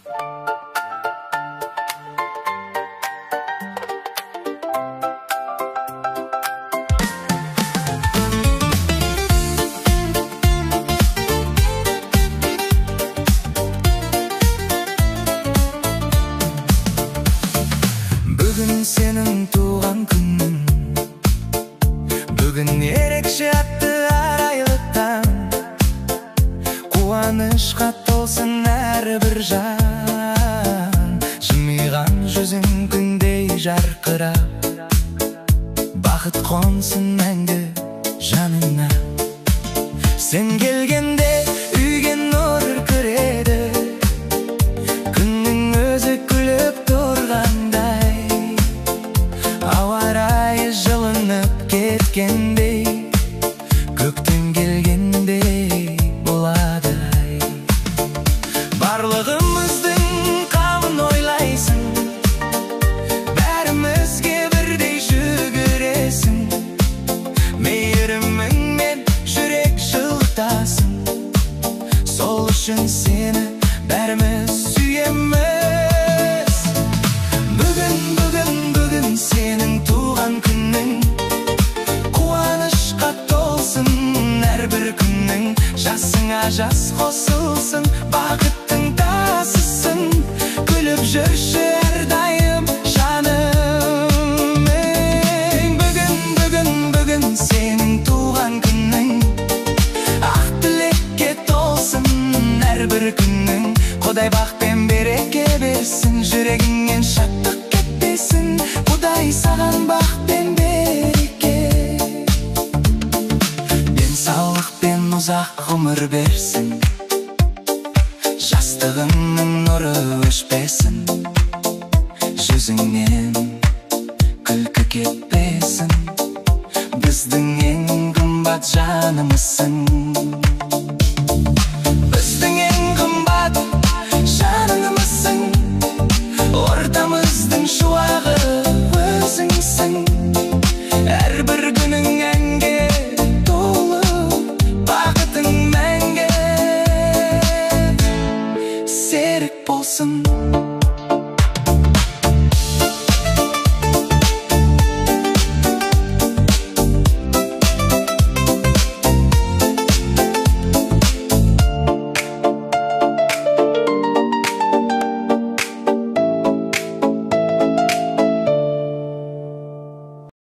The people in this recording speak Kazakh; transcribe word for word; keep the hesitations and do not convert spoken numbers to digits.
Бүгін сенің туған күнің, бүгін ерекше атты арайлы таң. Қуанышқа толсын әрбір жан, жымиған жүзің күндей жарқырап, бақыт қонсын мәңгі жанына. Сен келгенде үйге нұр кіреді, күннің өзі күліп тұрғандай, ауа райы жылынып кеткендей, көктем келгендей болады. Барлығымыздың қамын ойлайсың, бәрімізге бірдей жүгіресің, мейіріміңмен жүрек жылытасың. Сол үшін сені бәріміз сүйеміз. Бүгін, бүгін, бүгін сенің туған күнің, қуанышқа толсын әрбір күнің. Жасыңа жас қосылсын, бақыттың тасысын, күліп жүрші әрдайым жаным. Бүгін, бүгін, бүгін сенің туған күнің, ақ тілекке толсын әрбір күнің. Құдай бақ пен береке берсін, жүрегіңнен шаттық кетпесін. Құдай саған бақ пен береке, денсаулық пен ұзақ ғұмыр берсін, жастығыңның нұры өшпесін, жүзіңнен күлкі кетпесін. Біздің ең қымбат жанымызсың.